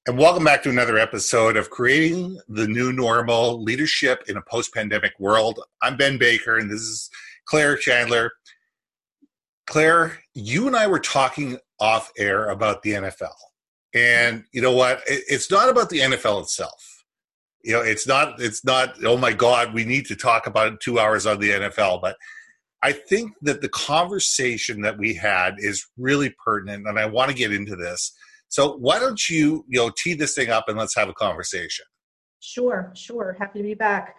And welcome back to another episode of Creating the New Normal Leadership in a Post-Pandemic World. I'm Ben Baker, and this is Claire Chandler. Claire, you and I were talking off air about the NFL. And you know what? It's not about the NFL itself. You know, it's not, oh my God, we need to talk about it 2 hours on the NFL. But I think that the conversation that we had is really pertinent, and I want to get into this. So why don't you tee this thing up and let's have a conversation. Sure. Happy to be back.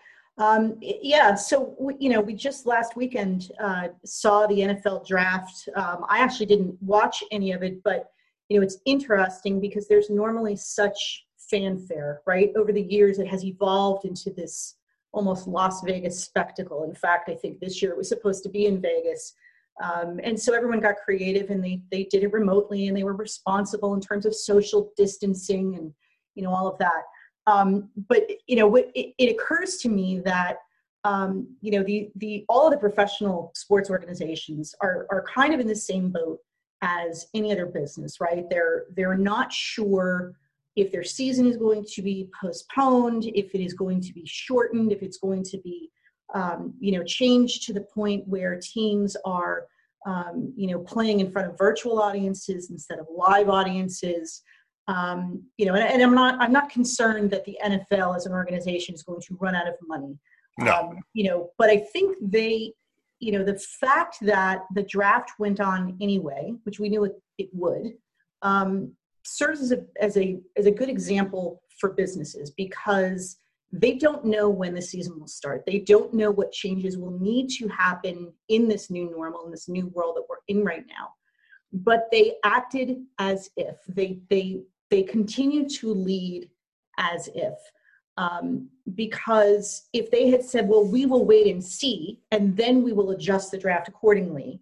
So we just last weekend saw the NFL draft. I actually didn't watch any of it, but it's interesting because there's normally such fanfare, right? Over the years, it has evolved into this almost Las Vegas spectacle. In fact, I think this year it was supposed to be in Vegas. And so everyone got creative and they did it remotely, and they were responsible in terms of social distancing and, all of that. But it occurs to me that, all of the professional sports organizations are kind of in the same boat as any other business, right? They're not sure if their season is going to be postponed, if it is going to be shortened, if it's going to be changed to the point where teams are, playing in front of virtual audiences instead of live audiences. And I'm not concerned that the NFL as an organization is going to run out of money. No. But I think the fact that the draft went on anyway, which we knew it would, serves as a good example for businesses, because they don't know when the season will start. They don't know what changes will need to happen in this new normal, in this new world that we're in right now. But they acted as if. They continue to lead as if. Because if they had said, well, we will wait and see, and then we will adjust the draft accordingly,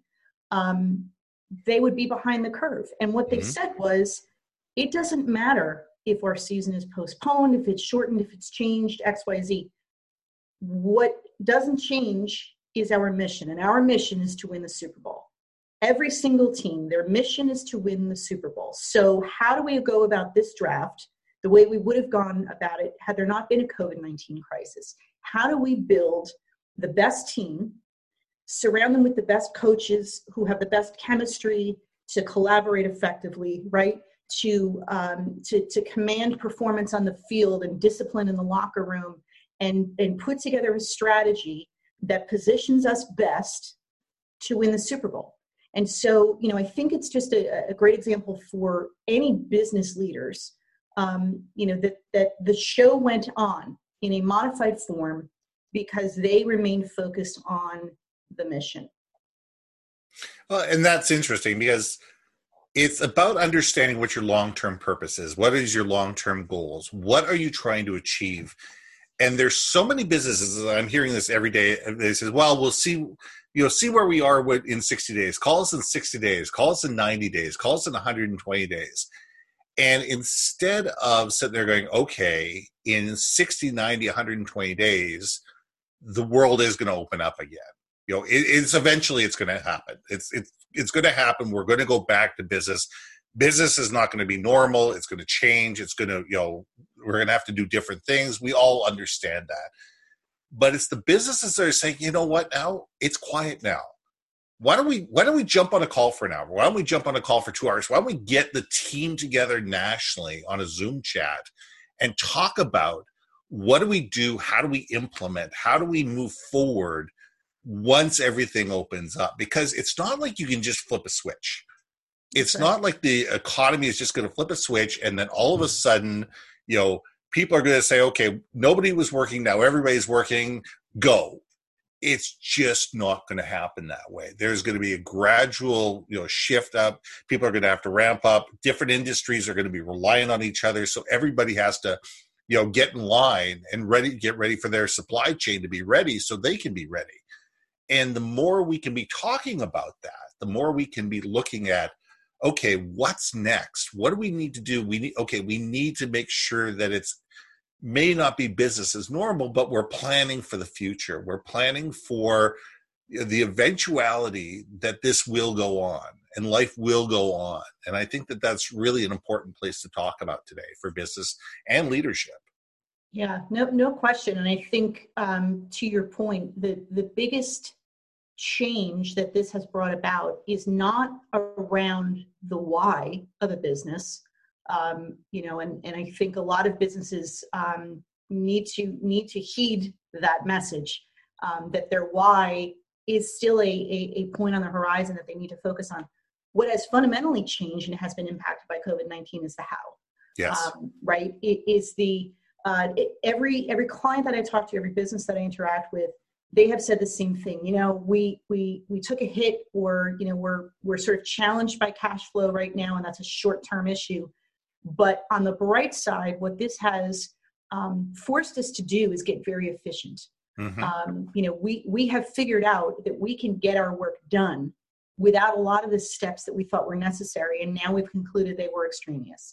they would be behind the curve. And what they said was, it doesn't matter if our season is postponed, if it's shortened, if it's changed, X, Y, Z. What doesn't change is our mission, and our mission is to win the Super Bowl. Every single team, their mission is to win the Super Bowl. So how do we go about this draft the way we would have gone about it had there not been a COVID-19 crisis? How do we build the best team, surround them with the best coaches who have the best chemistry to collaborate effectively, right? To command performance on the field and discipline in the locker room, and put together a strategy that positions us best to win the Super Bowl. And so, I think it's just a great example for any business leaders, that the show went on in a modified form because they remained focused on the mission. Well, and that's interesting because it's about understanding what your long-term purpose is. What is your long-term goals? What are you trying to achieve? And there's so many businesses, I'm hearing this every day, they say, well, we'll see where we are in 60 days. Call us in 60 days. Call us in 90 days. Call us in 120 days. And instead of sitting there going, okay, in 60, 90, 120 days, the world is going to open up again. It's eventually it's going to happen. It's going to happen. We're going to go back to business. Business is not going to be normal. It's going to change. It's going to, we're going to have to do different things. We all understand that. But it's the businesses that are saying, you know what, now it's quiet now. Why don't we jump on a call for an hour? Why don't we jump on a call for 2 hours? Why don't we get the team together nationally on a Zoom chat and talk about what do we do? How do we implement? How do we move forward once everything opens up? Because it's not like you can just flip a switch. It's not like the economy is just going to flip a switch and then all of a sudden, people are going to say, okay, nobody was working, now everybody's working, go. It's just not going to happen that way. There's going to be a gradual, shift up. People are going to have to ramp up. Different industries are going to be relying on each other. So everybody has to, get in line and get ready for their supply chain to be ready so they can be ready. And the more we can be talking about that, the more we can be looking at, okay, what's next? What do we need to do? We need to make sure that it's may not be business as normal, but we're planning for the future. We're planning for the eventuality that this will go on. and life will go on. And I think that that's really an important place to talk about today for business and leadership. Yeah, no question. And I think to your point, the biggest change that this has brought about is not around the why of a business. And I think a lot of businesses need to heed that message, that their why is still a point on the horizon that they need to focus on. What has fundamentally changed and has been impacted by COVID-19 is the how. Yes. Right? It is every client that I talk to, every business that I interact with, they have said the same thing. We took a hit, or we're sort of challenged by cash flow right now, and that's a short-term issue. But on the bright side, what this has forced us to do is get very efficient. We have figured out that we can get our work done without a lot of the steps that we thought were necessary, and now we've concluded they were extraneous.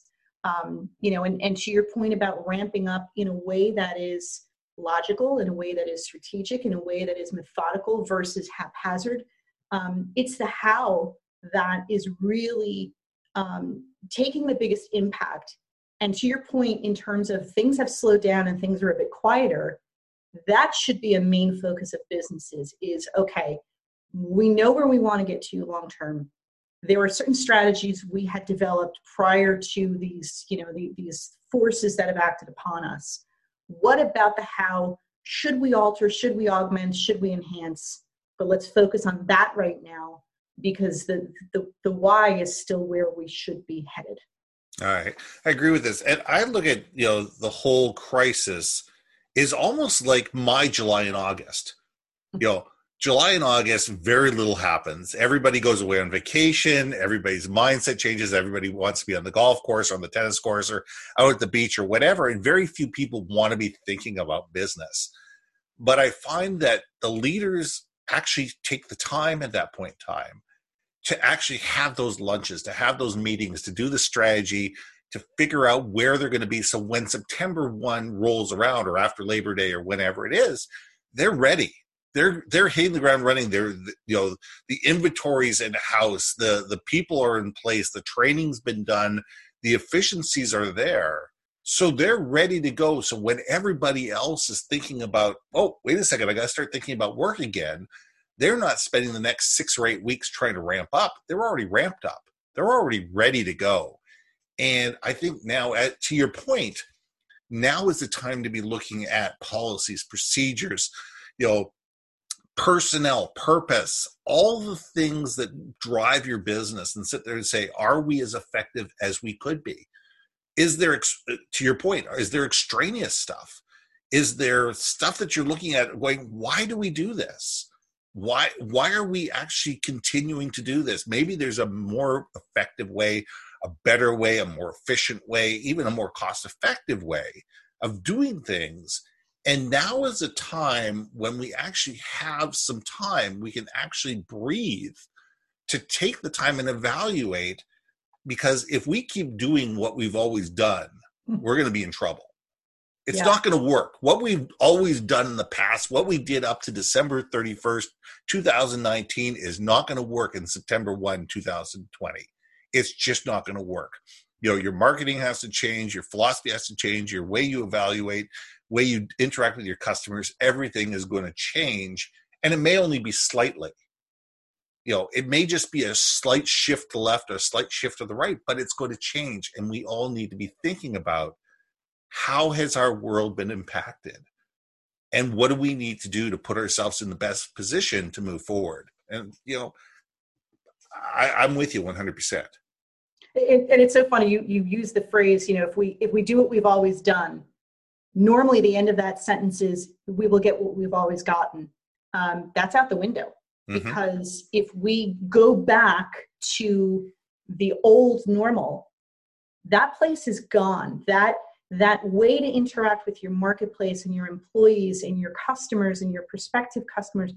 And to your point about ramping up in a way that is logical, in a way that is strategic, in a way that is methodical versus haphazard, it's the how that is really taking the biggest impact. And to your point, in terms of things have slowed down and things are a bit quieter, that should be a main focus of businesses is, okay, we know where we want to get to long term. There were certain strategies we had developed prior to these, these forces that have acted upon us. What about the how? Should we alter? Should we augment? Should we enhance? But let's focus on that right now, because the why is still where we should be headed. All right. I agree with this. And I look at, the whole crisis is almost like my July and August. July and August, very little happens. Everybody goes away on vacation. Everybody's mindset changes. Everybody wants to be on the golf course or on the tennis course or out at the beach or whatever. And very few people want to be thinking about business. But I find that the leaders actually take the time at that point in time to actually have those lunches, to have those meetings, to do the strategy, to figure out where they're going to be. So when September 1 rolls around, or after Labor Day or whenever it is, they're ready. They're hitting the ground running. The inventory's in house, the people are in place, the training's been done, the efficiencies are there. So they're ready to go. So when everybody else is thinking about, oh, wait a second, I got to start thinking about work again, they're not spending the next 6 or 8 weeks trying to ramp up. They're already ramped up. They're already ready to go. And I think now, to your point, now is the time to be looking at policies, procedures, personnel, purpose, all the things that drive your business, and sit there and say, are we as effective as we could be? Is there, to your point, is there extraneous stuff? Is there stuff that you're looking at going, why do we do this? Why are we actually continuing to do this? Maybe there's a more effective way, a better way, a more efficient way, even a more cost-effective way of doing things. And now is a time when we actually have some time, we can actually breathe to take the time and evaluate, because if we keep doing what we've always done, we're going to be in trouble. It's not going to work. What we've always done in the past, what we did up to December 31st, 2019 is not going to work in September 1, 2020. It's just not going to work. Your marketing has to change, your philosophy has to change, your way you evaluate, way you interact with your customers, everything is going to change. And it may only be slightly. It may just be a slight shift to the left or a slight shift to the right, but it's going to change. And we all need to be thinking about, how has our world been impacted? And what do we need to do to put ourselves in the best position to move forward? And, I'm with you 100%. And it's so funny, you use the phrase, if we do what we've always done, normally the end of that sentence is, we will get what we've always gotten. That's out the window. Because if we go back to the old normal, that place is gone. That way to interact with your marketplace and your employees and your customers and your prospective customers,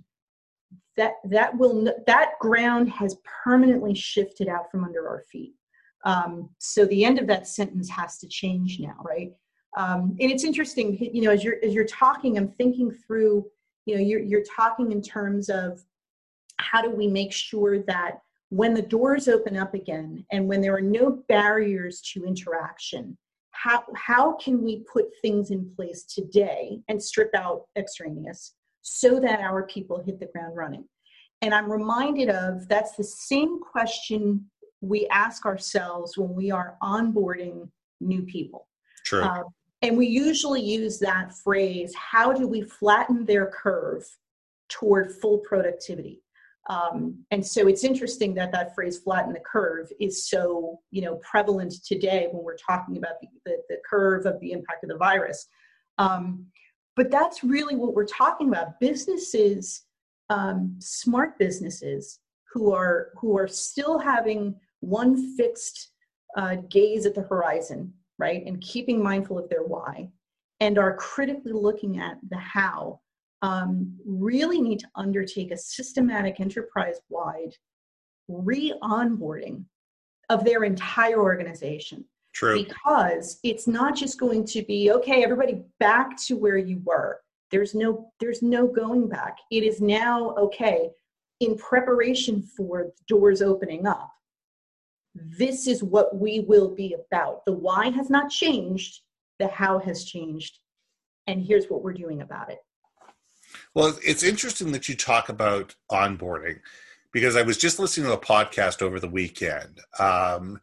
that ground has permanently shifted out from under our feet. So the end of that sentence has to change now, right? And it's interesting, as you're talking, I'm thinking through, you're talking in terms of, how do we make sure that when the doors open up again and when there are no barriers to interaction, how can we put things in place today and strip out extraneous so that our people hit the ground running? And I'm reminded of, that's the same question we ask ourselves when we are onboarding new people. True. And we usually use that phrase, how do we flatten their curve toward full productivity? And so it's interesting that that phrase, flatten the curve, is so, prevalent today when we're talking about the curve of the impact of the virus. But that's really what we're talking about. Businesses, smart businesses who are still having one fixed gaze at the horizon, right? And keeping mindful of their why, and are critically looking at the how, really need to undertake a systematic enterprise-wide re-onboarding of their entire organization. True. Because it's not just going to be, okay, everybody back to where you were. There's no going back. It is now, okay, in preparation for the doors opening up, this is what we will be about. The why has not changed, the how has changed, and here's what we're doing about it. Well, it's interesting that you talk about onboarding, because I was just listening to a podcast over the weekend, and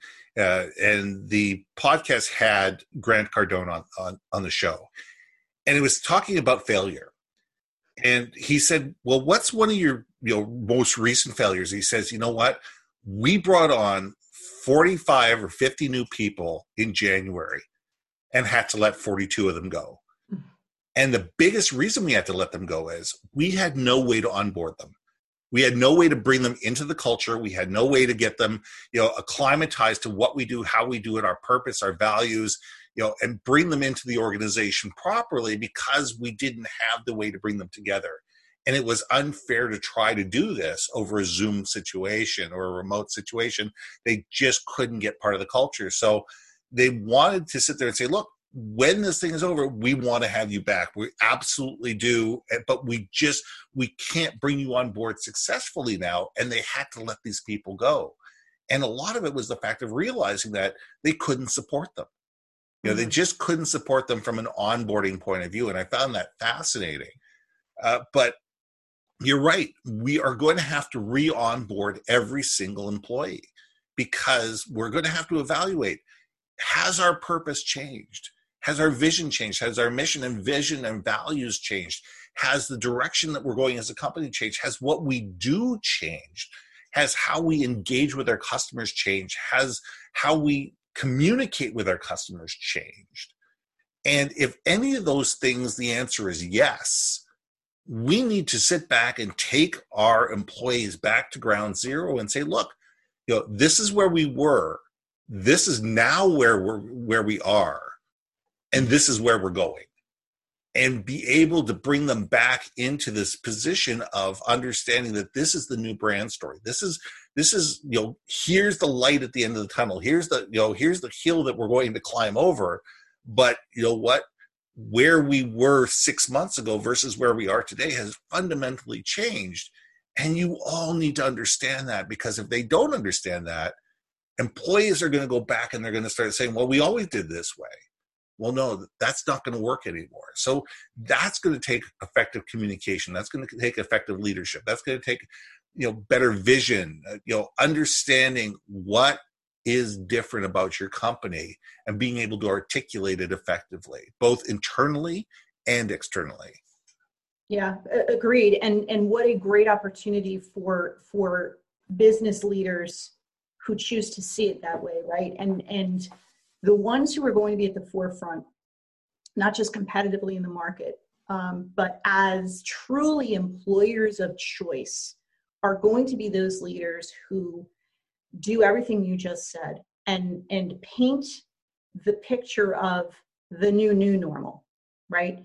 the podcast had Grant Cardone on the show, and it was talking about failure. And he said, well, what's one of your most recent failures? He says, you know what? We brought on 45 or 50 new people in January and had to let 42 of them go. And the biggest reason we had to let them go is we had no way to onboard them. We had no way to bring them into the culture. We had no way to get them, acclimatized to what we do, how we do it, our purpose, our values, and bring them into the organization properly, because we didn't have the way to bring them together. And it was unfair to try to do this over a Zoom situation or a remote situation. They just couldn't get part of the culture. So they wanted to sit there and say, look, when this thing is over, we want to have you back. We absolutely do. But we can't bring you on board successfully now. And they had to let these people go. And a lot of it was the fact of realizing that they couldn't support them. They just couldn't support them from an onboarding point of view. And I found that fascinating. But you're right. We are going to have to re-onboard every single employee, because we're going to have to evaluate, has our purpose changed? Has our vision changed? Has our mission and vision and values changed? Has the direction that we're going as a company changed? Has what we do changed? Has how we engage with our customers changed? Has how we communicate with our customers changed? And if any of those things, the answer is yes, we need to sit back and take our employees back to ground zero and say, look, this is where we were. This is now where we are. And this is where we're going. And be able to bring them back into this position of understanding that this is the new brand story. This is, here's the light at the end of the tunnel. Here's the hill that we're going to climb over. But you know what? Where we were 6 months ago versus where we are today has fundamentally changed. And you all need to understand that, because if they don't understand that, employees are going to go back and they're going to start saying, well, we always did this way. Well, no, that's not going to work anymore. So that's going to take effective communication. That's going to take effective leadership. That's going to take, better vision, understanding what is different about your company and being able to articulate it effectively, both internally and externally. Yeah, agreed. And what a great opportunity for business leaders who choose to see it that way, right? And the ones who are going to be at the forefront, not just competitively in the market, but as truly employers of choice, are going to be those leaders who do everything you just said and paint the picture of the new normal, right?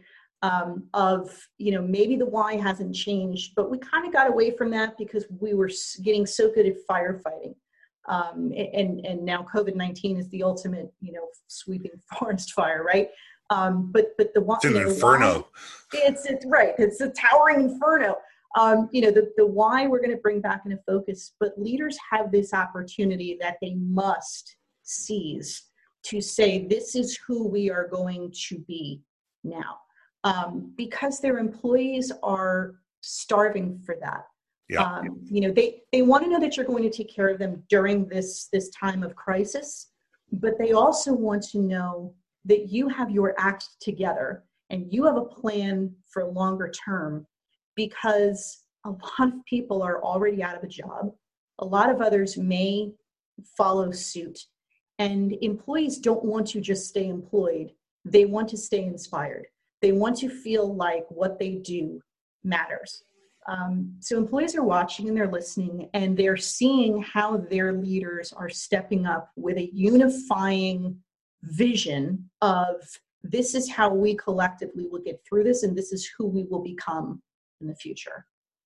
Maybe the why hasn't changed, but we kind of got away from that because we were getting so good at firefighting. And now COVID-19 is the ultimate, sweeping forest fire, right? But the one, it's an inferno. It's right. It's a towering inferno. The why we're going to bring back into focus, but leaders have this opportunity that they must seize to say, this is who we are going to be now, because their employees are starving for that. Yeah. They want to know that you're going to take care of them during this time of crisis, but they also want to know that you have your act together and you have a plan for longer term, because a lot of people are already out of a job. A lot of others may follow suit, and employees don't want to just stay employed. They want to stay inspired. They want to feel like what they do matters. So employees are watching and they're listening, and they're seeing how their leaders are stepping up with a unifying vision of, this is how we collectively will get through this, and this is who we will become in the future.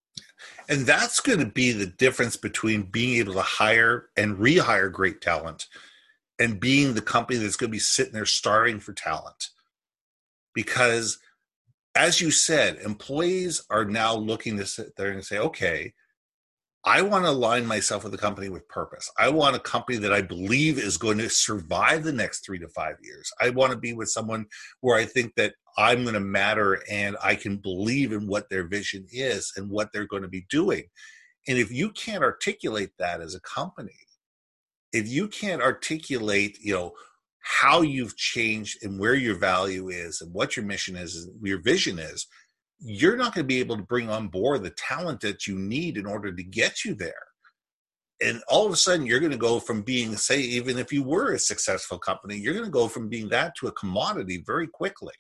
And that's going to be the difference between being able to hire and rehire great talent and being the company that's going to be sitting there starving for talent. Because, as you said, employees are now looking to sit there and say, okay, I want to align myself with a company with purpose. I want a company that I believe is going to survive the next 3 to 5 years. I want to be with someone where I think that I'm going to matter and I can believe in what their vision is and what they're going to be doing. And if you can't articulate that as a company, if you can't articulate, how you've changed and where your value is and what your mission is and your vision is, you're not going to be able to bring on board the talent that you need in order to get you there. And all of a sudden, you're going to go from being, say, even if you were a successful company, you're going to go from being that to a commodity very quickly.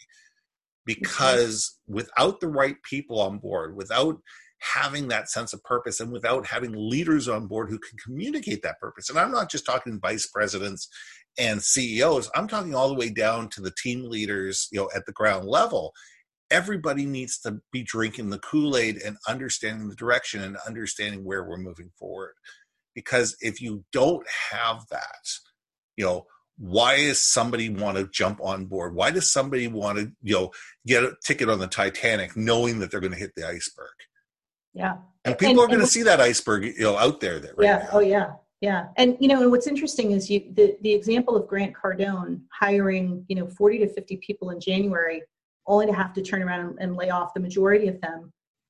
Because without the right people on board, without having that sense of purpose, and without having leaders on board who can communicate that purpose, and I'm not just talking vice presidents and CEOs, I'm talking all the way down to the team leaders, at the ground level. Everybody needs to be drinking the Kool-Aid and understanding the direction and understanding where we're moving forward. Because if you don't have that, why does somebody want to jump on board? Why does somebody want to, get a ticket on the Titanic knowing that they're going to hit the iceberg? Yeah. And people are going to see that iceberg, out there. Now. Oh, yeah. Yeah. And, and what's interesting is the example of Grant Cardone hiring, 40 to 50 people in January, only to have to turn around and lay off the majority of them.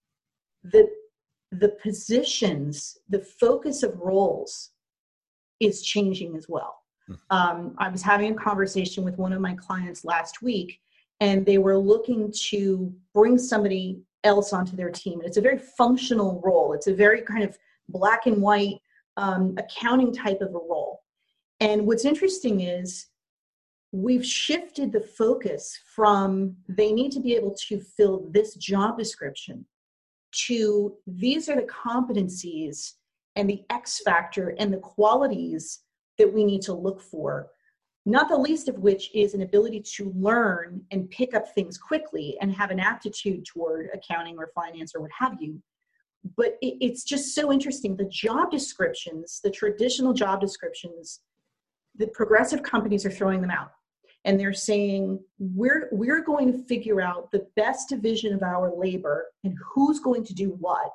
The positions, the focus of roles is changing as well. I was having a conversation with one of my clients last week, and they were looking to bring somebody else onto their team. And it's a very functional role. It's a very kind of black and white accounting type of a role. And what's interesting is we've shifted the focus from, they need to be able to fill this job description, to these are the competencies and the X factor and the qualities that we need to look for, not the least of which is an ability to learn and pick up things quickly and have an aptitude toward accounting or finance or what have you. But it's just so interesting. The job descriptions, the traditional job descriptions, the progressive companies are throwing them out. And they're saying, we're going to figure out the best division of our labor and who's going to do what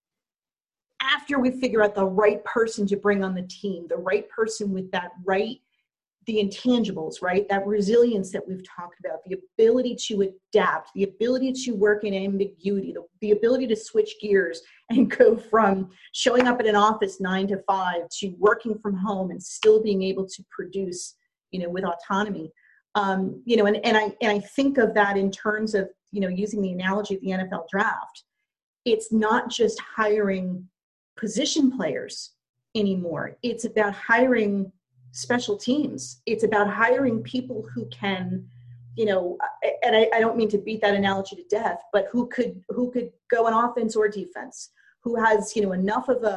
after we figure out the right person to bring on the team, the right person with the intangibles, right? That resilience that we've talked about, the ability to adapt, the ability to work in ambiguity, the ability to switch gears and go from showing up at an office 9 to 5 to working from home and still being able to produce, with autonomy. And I think of that in terms of, using the analogy of the NFL draft. It's not just hiring position players anymore. It's about hiring special teams. It's about hiring people who can, and I don't mean to beat that analogy to death, but who could go on offense or defense, who has, enough of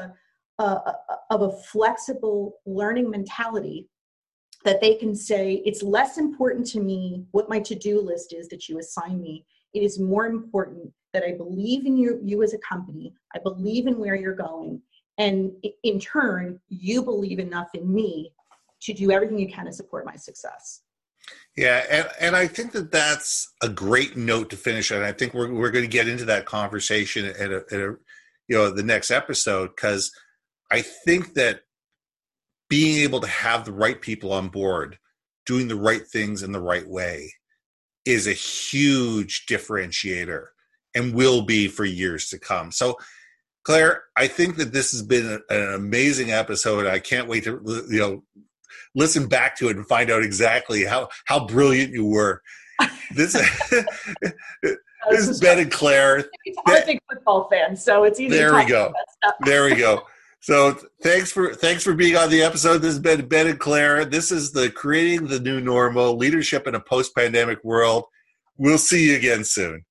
a flexible learning mentality that they can say, it's less important to me what my to-do list is that you assign me. It is more important that I believe in you as a company. I believe in where you're going. And in turn, you believe enough in me to do everything you can to support my success. Yeah, and I think that's a great note to finish on. I think we're going to get into that conversation at the next episode, because I think that being able to have the right people on board, doing the right things in the right way, is a huge differentiator and will be for years to come. So, Claire, I think that this has been an amazing episode. I can't wait to listen back to it and find out exactly how brilliant you were. This is Ben and Claire. I'm a big football fan, so it's easy. There we go. There we go. So thanks for being on the episode. This has been Ben and Claire. This is the Creating the New Normal: Leadership in a Post-Pandemic World. We'll see you again soon.